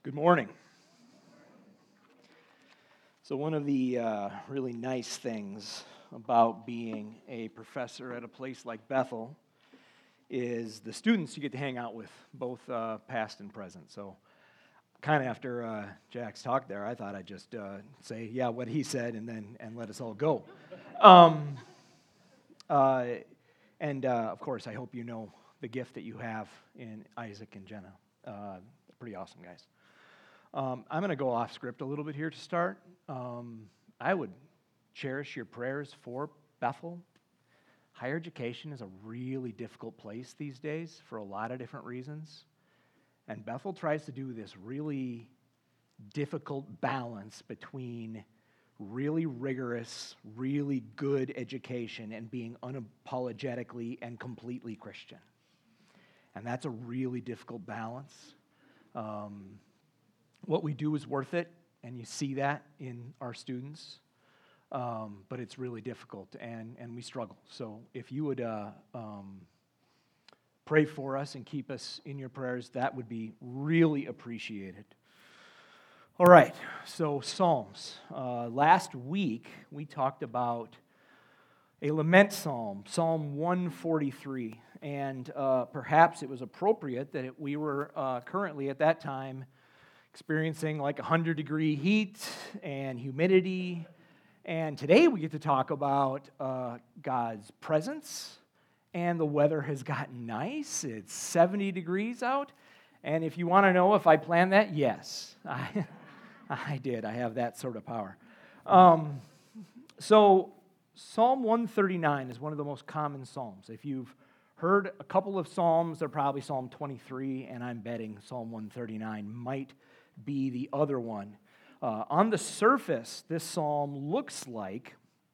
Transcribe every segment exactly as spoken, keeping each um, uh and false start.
Good morning. So one of the uh, really nice things about being a professor at a place like Bethel is the students you get to hang out with, both uh, past and present. So kind of after uh, Jack's talk there, I thought I'd just uh, say, yeah, what he said, and then and let us all go. Um, uh, and uh, of course, I hope you know the gift that you have in Isaac and Jenna. Uh, pretty awesome guys. Um, I'm going to go off script a little bit here to start. Um, I would cherish your prayers for Bethel. Higher education is a really difficult place these days for a lot of different reasons. And Bethel tries to do this really difficult balance between really rigorous, really good education and being unapologetically and completely Christian. And that's a really difficult balance. Um, What we do is worth it, and you see that in our students, um, but it's really difficult, and, and we struggle. So if you would uh, um, pray for us and keep us in your prayers, that would be really appreciated. All right, so Psalms. Uh, last week, we talked about a lament psalm, Psalm one forty-three, and uh, perhaps it was appropriate that it, we were uh, currently at that time experiencing like one hundred degree heat and humidity. And today we get to talk about uh, God's presence, and the weather has gotten nice. It's seventy degrees out. And if you want to know if I planned that, yes, I, I did. I have that sort of power. Um, so Psalm one thirty-nine is one of the most common psalms. If you've heard a couple of psalms, they're probably Psalm twenty-three, and I'm betting Psalm one thirty-nine might be the other one. Uh, on the surface, this psalm looks like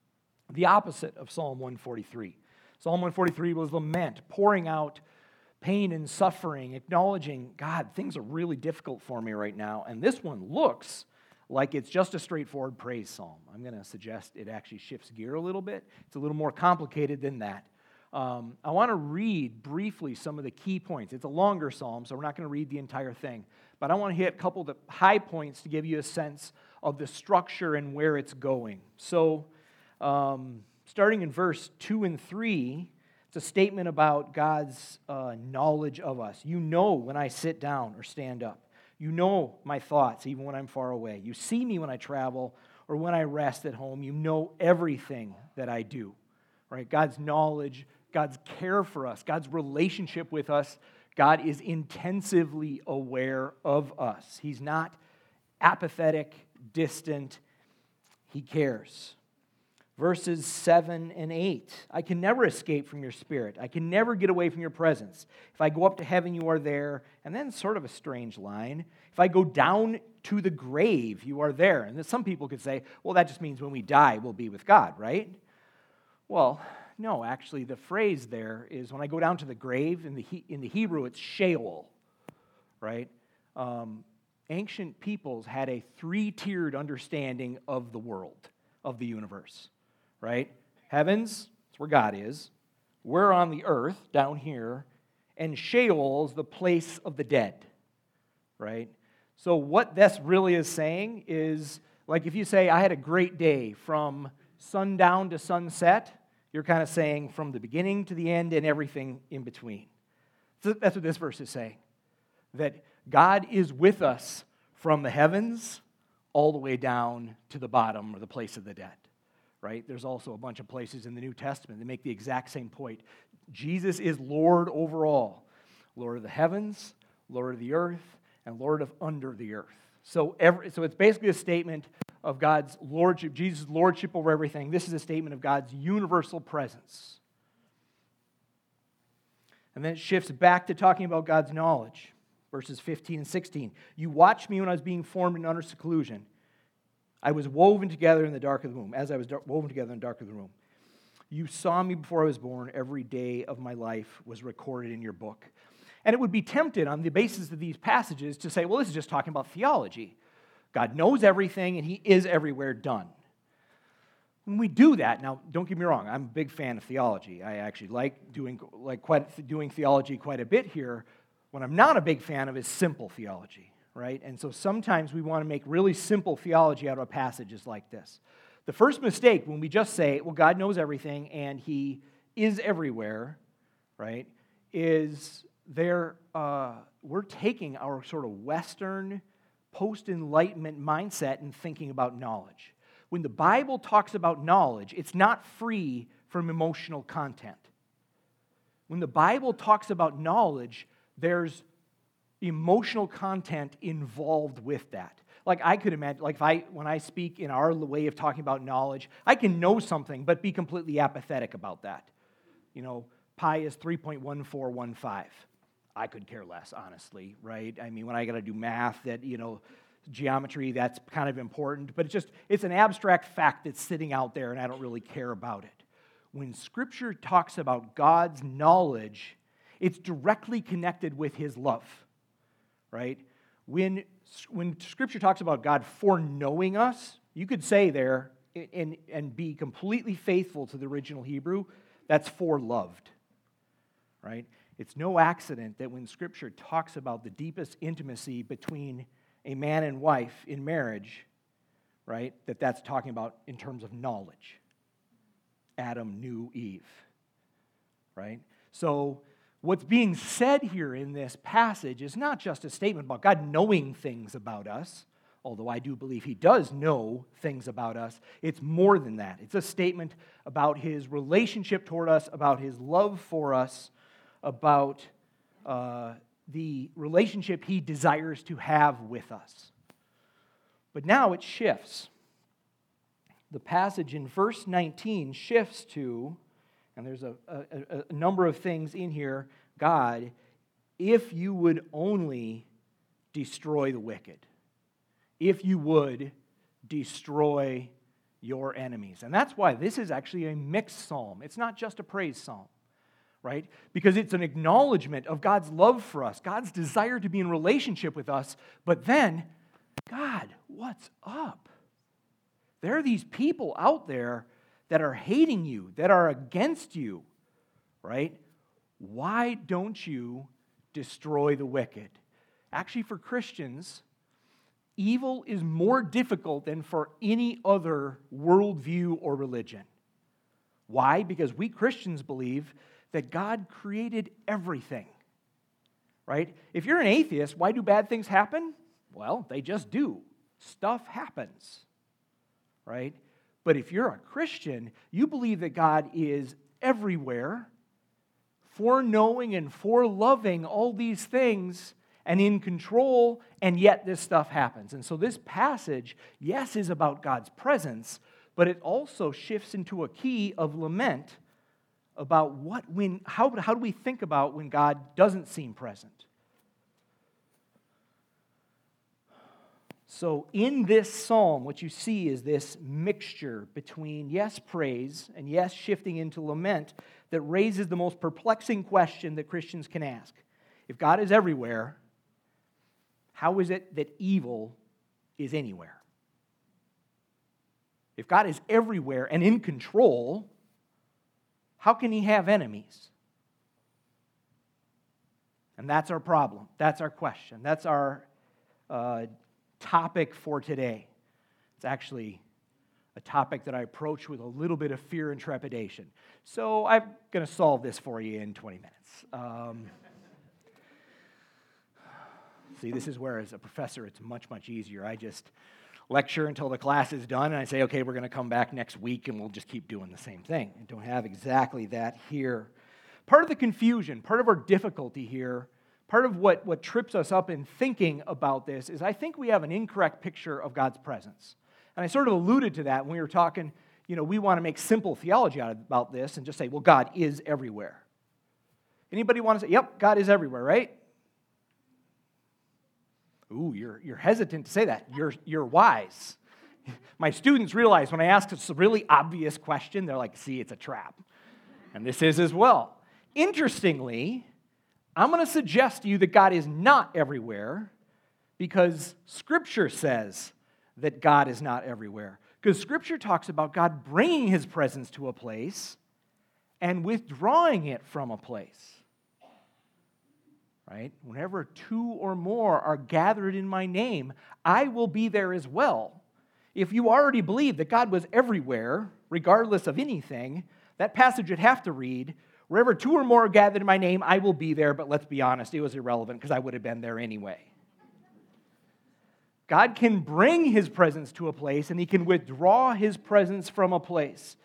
the opposite of Psalm one forty-three. Psalm one forty-three was lament, pouring out pain and suffering, acknowledging, God, things are really difficult for me right now. And this one looks like it's just a straightforward praise psalm. I'm going to suggest it actually shifts gear a little bit. It's a little more complicated than that. Um, I want to read briefly some of the key points. It's a longer psalm, so we're not going to read the entire thing. But I want to hit a couple of the high points to give you a sense of the structure and where it's going. So, um, starting in verse two and three, it's a statement about God's uh, knowledge of us. You know when I sit down or stand up. You know my thoughts even when I'm far away. You see me when I travel or when I rest at home. You know everything that I do. Right? God's knowledge, God's care for us, God's relationship with us. God is intensively aware of us. He's not apathetic, distant. He cares. Verses seven and eight. I can never escape from your spirit. I can never get away from your presence. If I go up to heaven, you are there. And then sort of a strange line. If I go down to the grave, you are there. And some people could say, well, that just means when we die, we'll be with God, right? Well, no, actually, the phrase there is when I go down to the grave, in the in the Hebrew, it's Sheol, right? Um, ancient peoples had a three-tiered understanding of the world, of the universe, right? Heavens, that's where God is. We're on the earth, down here, and Sheol is the place of the dead, right? So what this really is saying is, like if you say, I had a great day from sundown to sunset, you're kind of saying from the beginning to the end and everything in between. So that's what this verse is saying. That God is with us from the heavens all the way down to the bottom or the place of the dead. Right? There's also a bunch of places in the New Testament that make the exact same point. Jesus is Lord over all. Lord of the heavens, Lord of the earth, and Lord of under the earth. So, every, so it's basically a statement of God's lordship, Jesus' lordship over everything. This is a statement of God's universal presence. And then it shifts back to talking about God's knowledge. Verses fifteen and sixteen. You watched me when I was being formed in utter seclusion. I was woven together in the dark of the womb, as I was woven together in the dark of the womb. You saw me before I was born. Every day of my life was recorded in your book. And it would be tempted on the basis of these passages to say, well, this is just talking about theology. God knows everything, and He is everywhere done. When we do that, now don't get me wrong, I'm a big fan of theology. I actually like doing like quite doing theology quite a bit here. What I'm not a big fan of is simple theology, right? And so sometimes we want to make really simple theology out of passages like this. The first mistake when we just say, well, God knows everything and he is everywhere, right, is there, uh, we're taking our sort of Western post-enlightenment mindset and thinking about knowledge. When the Bible talks about knowledge, it's not free from emotional content. When the Bible talks about knowledge, there's emotional content involved with that. Like I could imagine, like if I, when I speak in our way of talking about knowledge, I can know something but be completely apathetic about that. You know, pi is three point one four one five. I could care less, honestly, right? I mean, when I got to do math, that, you know, geometry, that's kind of important, but it's just, it's an abstract fact that's sitting out there and I don't really care about it. When Scripture talks about God's knowledge, it's directly connected with his love, right? When, when Scripture talks about God foreknowing us, you could say there, and, and be completely faithful to the original Hebrew, that's foreloved, right? It's no accident that when Scripture talks about the deepest intimacy between a man and wife in marriage, right, that that's talking about in terms of knowledge. Adam knew Eve, right? So what's being said here in this passage is not just a statement about God knowing things about us, although I do believe he does know things about us. It's more than that. It's a statement about his relationship toward us, about his love for us, about uh, the relationship he desires to have with us. But now it shifts. The passage in verse nineteen shifts to, and there's a, a, a number of things in here, God, if you would only destroy the wicked, if you would destroy your enemies. And that's why this is actually a mixed psalm. It's not just a praise psalm, right? Because it's an acknowledgement of God's love for us, God's desire to be in relationship with us, but then, God, what's up? There are these people out there that are hating you, that are against you, right? Why don't you destroy the wicked? Actually, for Christians, evil is more difficult than for any other worldview or religion. Why? Because we Christians believe that God created everything, right? If you're an atheist, why do bad things happen? Well, they just do. Stuff happens, right? But if you're a Christian, you believe that God is everywhere, foreknowing and foreloving all these things and in control, and yet this stuff happens. And so this passage, yes, is about God's presence, but it also shifts into a key of lament about what when how, how do we think about when God doesn't seem present. So in this psalm, what you see is this mixture between, yes, praise, and yes, shifting into lament that raises the most perplexing question that Christians can ask. If God is everywhere, how is it that evil is anywhere? If God is everywhere and in control, how can he have enemies? And that's our problem. That's our question. That's our uh, topic for today. It's actually a topic that I approach with a little bit of fear and trepidation. So I'm going to solve this for you in twenty minutes. Um, see, this is where as a professor it's much, much easier. I just lecture until the class is done, and I say, okay, we're going to come back next week, and we'll just keep doing the same thing. I don't have exactly that here. Part of the confusion, part of our difficulty here, part of what, what trips us up in thinking about this is I think we have an incorrect picture of God's presence. And I sort of alluded to that when we were talking, you know, we want to make simple theology out of, about this and just say, well, God is everywhere. Anybody want to say, yep, God is everywhere, right? Ooh, you're, you're hesitant to say that. You're, you're wise. My students realize when I ask this really obvious question, they're like, see, it's a trap. And this is as well. Interestingly, I'm going to suggest to you that God is not everywhere because Scripture says that God is not everywhere. Because Scripture talks about God bringing his presence to a place and withdrawing it from a place. right? Whenever two or more are gathered in my name, I will be there as well. If you already believe that God was everywhere, regardless of anything, that passage you'd have to read, wherever two or more are gathered in my name, I will be there, but let's be honest, it was irrelevant because I would have been there anyway. God can bring his presence to a place, and he can withdraw his presence from a place.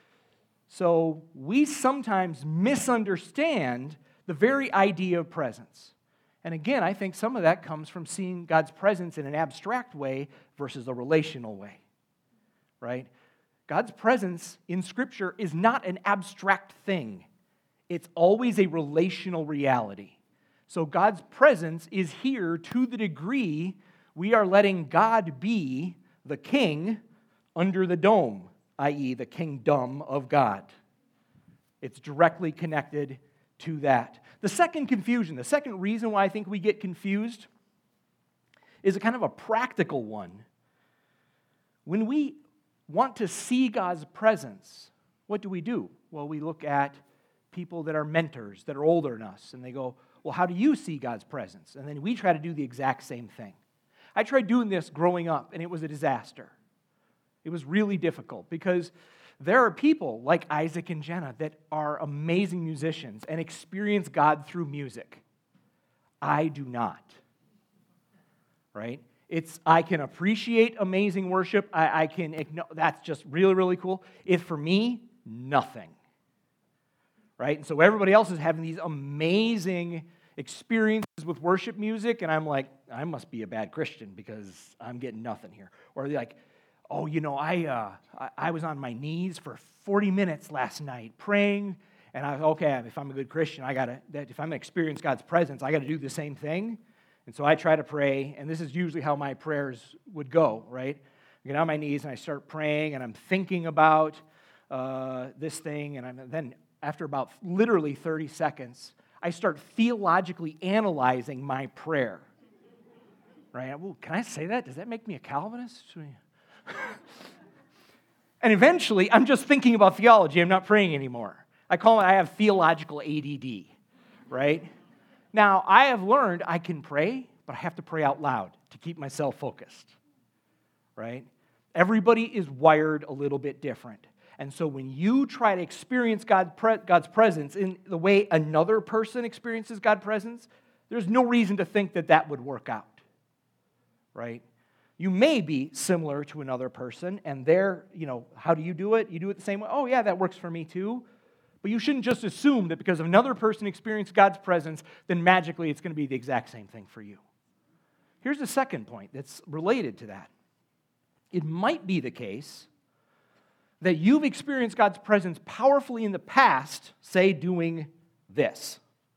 So we sometimes misunderstand the very idea of presence. And again, I think some of that comes from seeing God's presence in an abstract way versus a relational way, right? God's presence in Scripture is not an abstract thing. It's always a relational reality. So God's presence is here to the degree we are letting God be the king under the dome, that is the kingdom of God. It's directly connected to that. The second confusion, the second reason why I think we get confused is a kind of a practical one. When we want to see God's presence, what do we do? Well, we look at people that are mentors, that are older than us, and they go, well, how do you see God's presence? And then we try to do the exact same thing. I tried doing this growing up, and it was a disaster. It was really difficult because there are people like Isaac and Jenna that are amazing musicians and experience God through music. I do not. Right? It's I can appreciate amazing worship. I, I can ignore, that's just really, really cool. It for me, nothing. Right? And so everybody else is having these amazing experiences with worship music, and I'm like, I must be a bad Christian because I'm getting nothing here. Or they're like, oh, you know, I, uh, I I was on my knees for forty minutes last night praying, and I okay, if I'm a good Christian, I gotta that if I'm gonna experience God's presence, I got to do the same thing. And so I try to pray, and this is usually how my prayers would go. Right, I get on my knees and I start praying, and I'm thinking about uh, this thing, and I'm, then after about literally thirty seconds, I start theologically analyzing my prayer. Right? Well, can I say that? Does that make me a Calvinist? And eventually, I'm just thinking about theology. I'm not praying anymore. I call it, I have theological A D D, right? Now, I have learned I can pray, but I have to pray out loud to keep myself focused, right? Everybody is wired a little bit different. And so when you try to experience God, God's presence in the way another person experiences God's presence, there's no reason to think that that would work out, right? You may be similar to another person, and they're, you know, how do you do it? You do it the same way. Oh, yeah, that works for me too. But you shouldn't just assume that because another person experienced God's presence, then magically it's going to be the exact same thing for you. Here's the second point that's related to that. It might be the case that you've experienced God's presence powerfully in the past, say doing this.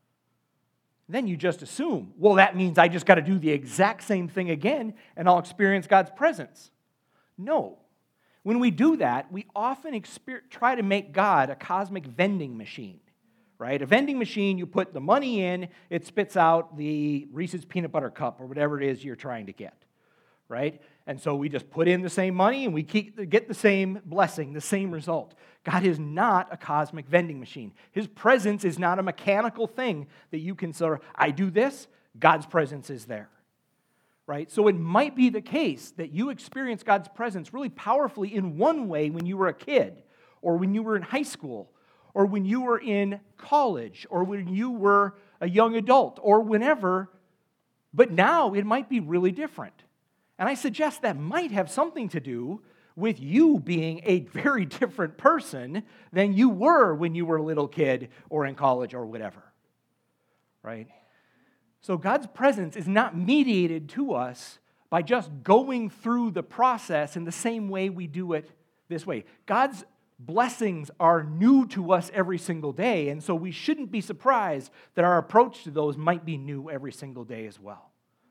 Then you just assume, well, that means I just got to do the exact same thing again and I'll experience God's presence. No. When we do that, we often exper- try to make God a cosmic vending machine, right? A vending machine, you put the money in, it spits out the Reese's Peanut Butter Cup or whatever it is you're trying to get, right? And so we just put in the same money and we keep, get the same blessing, the same result. God is not a cosmic vending machine. His presence is not a mechanical thing that you can sort of, I do this, God's presence is there. Right? So it might be the case that you experience God's presence really powerfully in one way when you were a kid, or when you were in high school, or when you were in college, or when you were a young adult, or whenever, but now it might be really different. And I suggest that might have something to do with you being a very different person than you were when you were a little kid or in college or whatever. Right? So God's presence is not mediated to us by just going through the process in the same way we do it this way. God's blessings are new to us every single day, and so we shouldn't be surprised that our approach to those might be new every single day as well.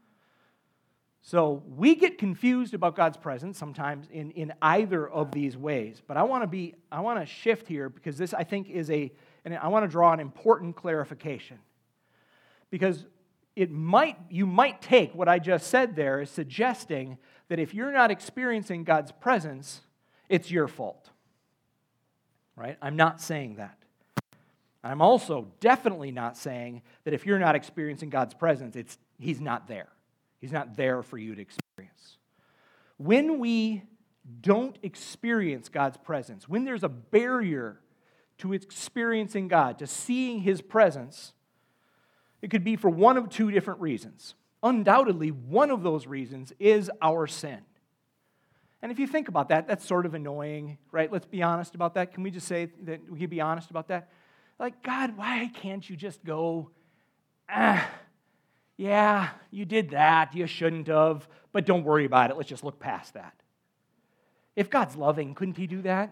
So we get confused about God's presence sometimes in, in either of these ways. But I want to be I want to shift here because this I think is a and I want to draw an important clarification. Because it might you might take what I just said there as suggesting that if you're not experiencing God's presence, it's your fault. Right? I'm not saying that. I'm also definitely not saying that if you're not experiencing God's presence, it's He's not there. He's not there for you to experience. When we don't experience God's presence, when there's a barrier to experiencing God, to seeing His presence, it could be for one of two different reasons. Undoubtedly, one of those reasons is our sin. And if you think about that, that's sort of annoying, right? Let's be honest about that. Can we just say that we can be honest about that? Like, God, why can't you just go, ah, yeah, you did that, you shouldn't have, but don't worry about it, let's just look past that. If God's loving, couldn't He do that?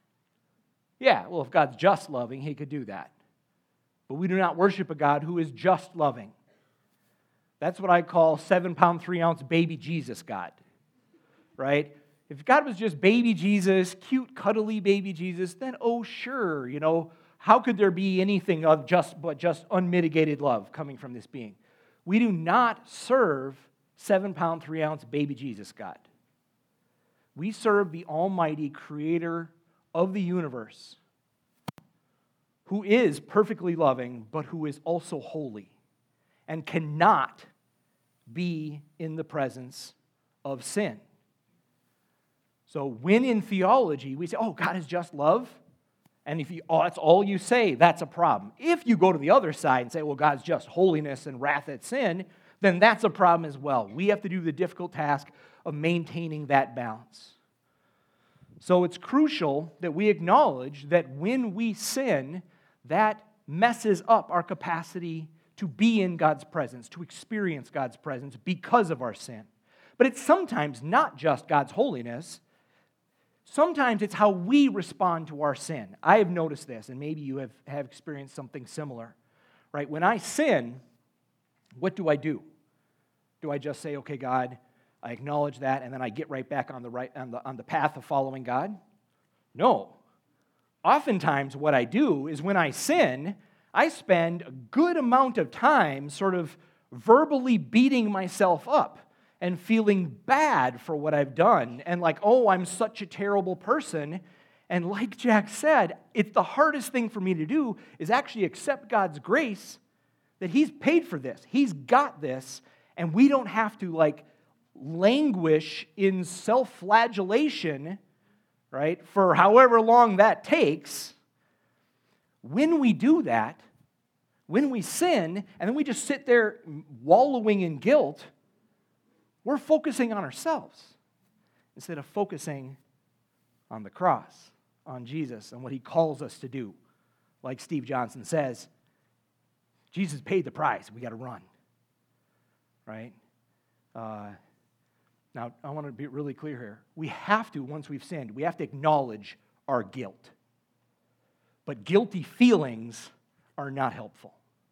Yeah, well, if God's just loving, He could do that. But we do not worship a God who is just loving. That's what I call seven-pound, three-ounce baby Jesus God, right? If God was just baby Jesus, cute, cuddly baby Jesus, then oh, sure, you know, how could there be anything of just but just unmitigated love coming from this being? We do not serve seven-pound, three-ounce baby Jesus God. We serve the almighty creator of the universe, who is perfectly loving, but who is also holy and cannot be in the presence of sin. So when in theology we say, oh, God is just love, and if you, oh, that's all you say, that's a problem. If you go to the other side and say, well, God's just holiness and wrath at sin, then that's a problem as well. We have to do the difficult task of maintaining that balance. So it's crucial that we acknowledge that when we sin, that messes up our capacity to be in God's presence, to experience God's presence because of our sin. But it's sometimes not just God's holiness. Sometimes it's how we respond to our sin. I have noticed this, and maybe you have, have experienced something similar. Right? When I sin, what do I do? Do I just say, okay, God, I acknowledge that, and then I get right back on the right on the on the path of following God? No. Oftentimes what I do is when I sin, I spend a good amount of time sort of verbally beating myself up and feeling bad for what I've done, and like, oh, I'm such a terrible person. And like Jack said, it's the hardest thing for me to do is actually accept God's grace that He's paid for this. He's got this, and we don't have to like languish in self-flagellation, right, for however long that takes. When we do that, when we sin, and then we just sit there wallowing in guilt, we're focusing on ourselves instead of focusing on the cross, on Jesus, and what He calls us to do. Like Steve Johnson says, Jesus paid the price. We got to run, right? Uh, now, I want to be really clear here. We have to, once we've sinned, we have to acknowledge our guilt. But guilty feelings are not helpful,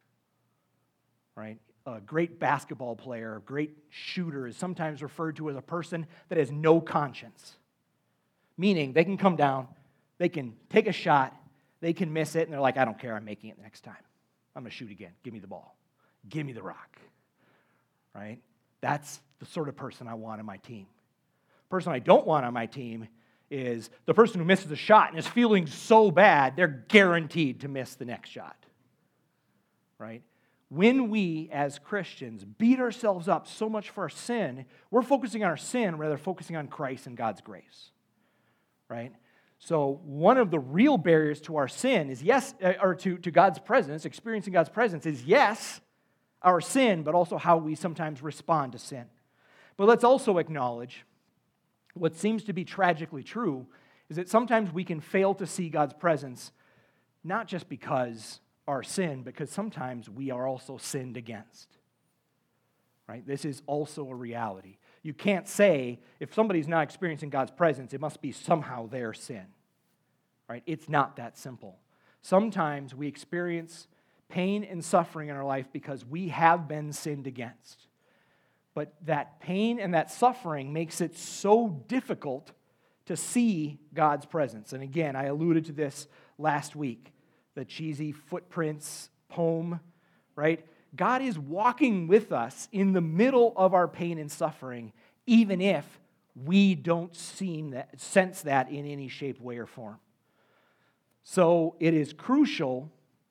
right? A great basketball player, a great shooter is sometimes referred to as a person that has no conscience. Meaning they can come down, they can take a shot, they can miss it, and they're like, I don't care, I'm making it the next time. I'm going to shoot again. Give me the ball. Give me the rock. Right? That's the sort of person I want on my team. The person I don't want on my team is the person who misses a shot and is feeling so bad, they're guaranteed to miss the next shot. Right? When we, as Christians, beat ourselves up so much for our sin, we're focusing on our sin rather than focusing on Christ and God's grace. Right? So one of the real barriers to our sin is, yes, or to, to God's presence, experiencing God's presence, is yes, our sin, but also how we sometimes respond to sin. But let's also acknowledge what seems to be tragically true is that sometimes we can fail to see God's presence, not just because our sin, because sometimes we are also sinned against. Right? This is also a reality. You can't say, if somebody's not experiencing God's presence, it must be somehow their sin. Right? It's not that simple. Sometimes we experience pain and suffering in our life because we have been sinned against. But that pain and that suffering makes it so difficult to see God's presence. And again, I alluded to this last week, the cheesy footprints poem, right? God is walking with us in the middle of our pain and suffering, even if we don't seem that, sense that in any shape, way, or form. So it is crucial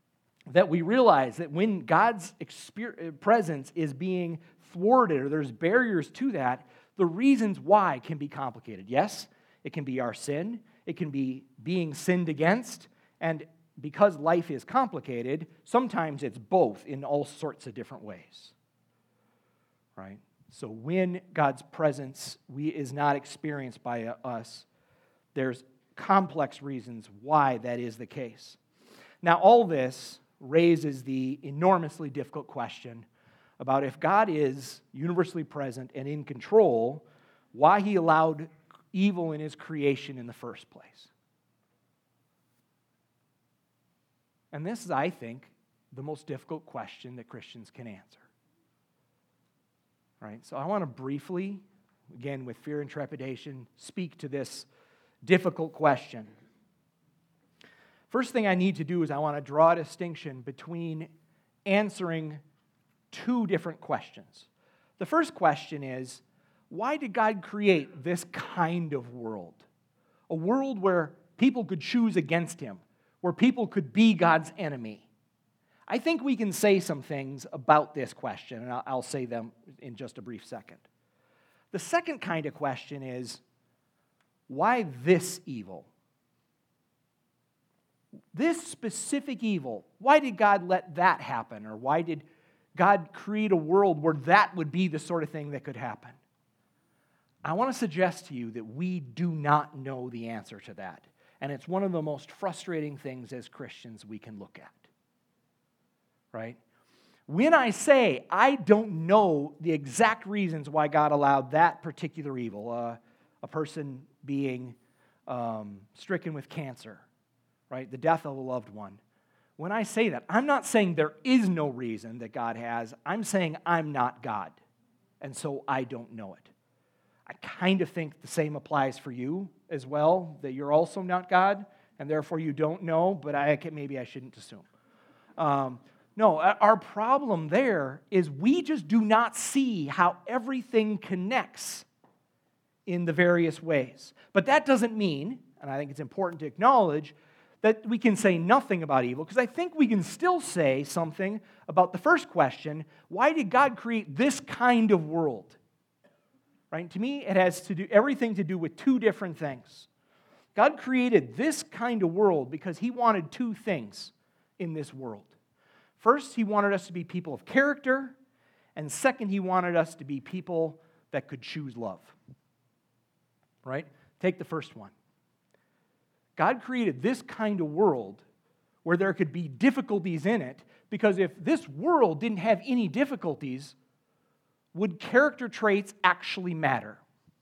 that we realize that when God's exper- presence is being thwarted or there's barriers to that, the reasons why can be complicated. Yes, it can be our sin, it can be being sinned against, and because life is complicated, sometimes it's both in all sorts of different ways. Right? So when God's presence we, is not experienced by us, there's complex reasons why that is the case. Now, all this raises the enormously difficult question about if God is universally present and in control, why He allowed evil in His creation in the first place. And this is, I think, the most difficult question that Christians can answer. Right? So I want to briefly, again with fear and trepidation, speak to this difficult question. First thing I need to do is I want to draw a distinction between answering two different questions. The first question is, why did God create this kind of world? A world where people could choose against Him, where people could be God's enemy. I think we can say some things about this question, and I'll say them in just a brief second. The second kind of question is, why this evil? This specific evil, why did God let that happen? Or why did God create a world where that would be the sort of thing that could happen? I want to suggest to you that we do not know the answer to that. And it's one of the most frustrating things as Christians we can look at. Right? When I say I don't know the exact reasons why God allowed that particular evil, uh, a person being um, stricken with cancer, right? The death of a loved one. When I say that, I'm not saying there is no reason that God has. I'm saying I'm not God, and so I don't know it. I kind of think the same applies for you as well, that you're also not God, and therefore you don't know, but I maybe I shouldn't assume. Um, no, our problem there is we just do not see how everything connects in the various ways. But that doesn't mean, and I think it's important to acknowledge, that we can say nothing about evil, because I think we can still say something about the first question, why did God create this kind of world? Right? To me, it has to do everything to do with two different things. God created this kind of world because He wanted two things in this world. First, He wanted us to be people of character, and second, He wanted us to be people that could choose love. Right? Take the first one. God created this kind of world where there could be difficulties in it, because if this world didn't have any difficulties, would character traits actually matter?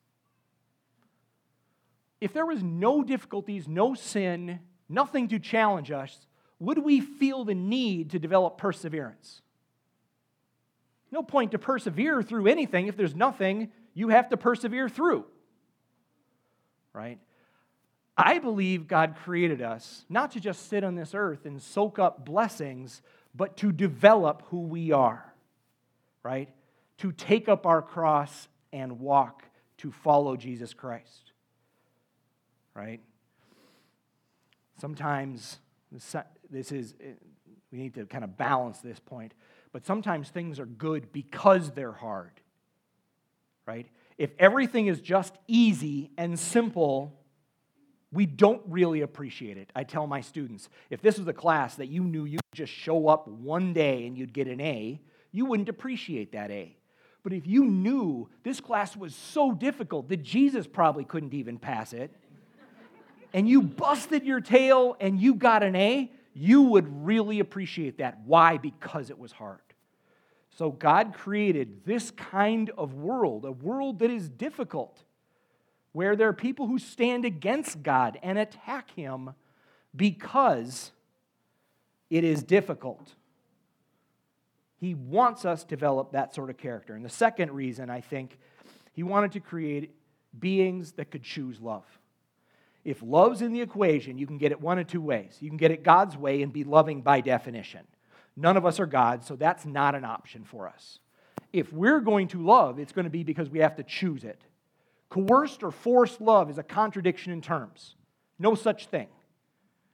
If there was no difficulties, no sin, nothing to challenge us, would we feel the need to develop perseverance? No point to persevere through anything if there's nothing you have to persevere through. Right? I believe God created us not to just sit on this earth and soak up blessings, but to develop who we are. Right? To take up our cross and walk to follow Jesus Christ. Right? Sometimes, this is, we need to kind of balance this point, but sometimes things are good because they're hard. Right? If everything is just easy and simple, we don't really appreciate it. I tell my students, if this was a class that you knew you could just show up one day and you'd get an A, you wouldn't appreciate that A. But if you knew this class was so difficult that Jesus probably couldn't even pass it, and you busted your tail and you got an A, you would really appreciate that. Why? Because it was hard. So God created this kind of world, a world that is difficult, where there are people who stand against God and attack Him because it is difficult. He wants us to develop that sort of character. And the second reason, I think, He wanted to create beings that could choose love. If love's in the equation, you can get it one of two ways. You can get it God's way and be loving by definition. None of us are God, so that's not an option for us. If we're going to love, it's going to be because we have to choose it. Coerced or forced love is a contradiction in terms. No such thing.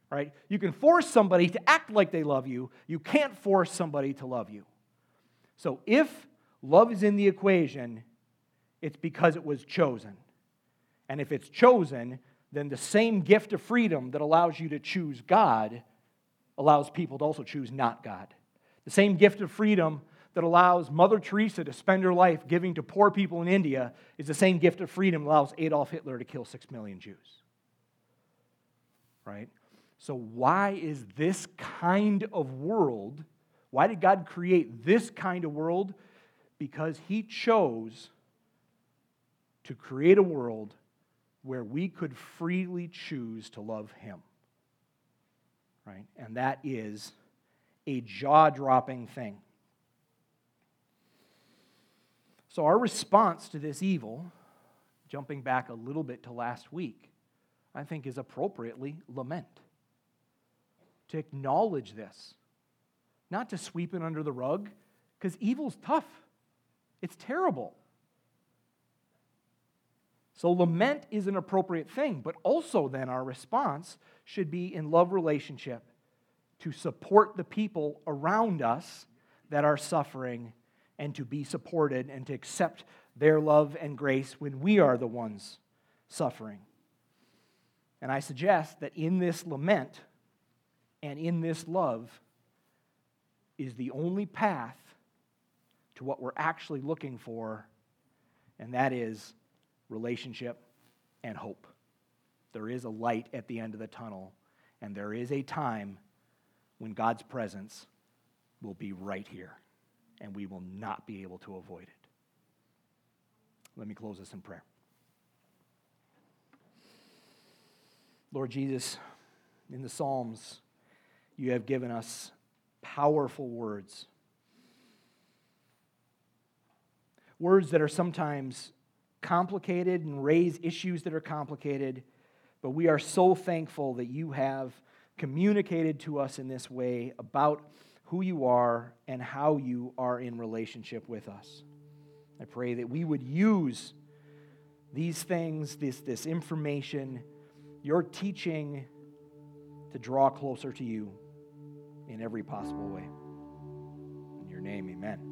right? You can force somebody to act like they love you. You can't force somebody to love you. So if love is in the equation, it's because it was chosen. And if it's chosen, then the same gift of freedom that allows you to choose God allows people to also choose not God. The same gift of freedom that allows Mother Teresa to spend her life giving to poor people in India is the same gift of freedom that allows Adolf Hitler to kill six million Jews. Right? So why is this kind of world, why did God create this kind of world? Because He chose to create a world where we could freely choose to love Him. Right? And that is a jaw-dropping thing. So our response to this evil, jumping back a little bit to last week, I think is appropriately lament. To acknowledge this. Not to sweep it under the rug, because evil's tough. It's terrible. So lament is an appropriate thing, but also then our response should be in love relationship to support the people around us that are suffering and to be supported and to accept their love and grace when we are the ones suffering. And I suggest that in this lament and in this love is the only path to what we're actually looking for, and that is relationship and hope. There is a light at the end of the tunnel, and there is a time when God's presence will be right here, and we will not be able to avoid it. Let me close this in prayer. Lord Jesus, in the Psalms, you have given us powerful words. Words that are sometimes complicated and raise issues that are complicated, but we are so thankful that you have communicated to us in this way about who you are and how you are in relationship with us. I pray that we would use these things, this, this information, your teaching, to draw closer to you in every possible way. In your name, amen.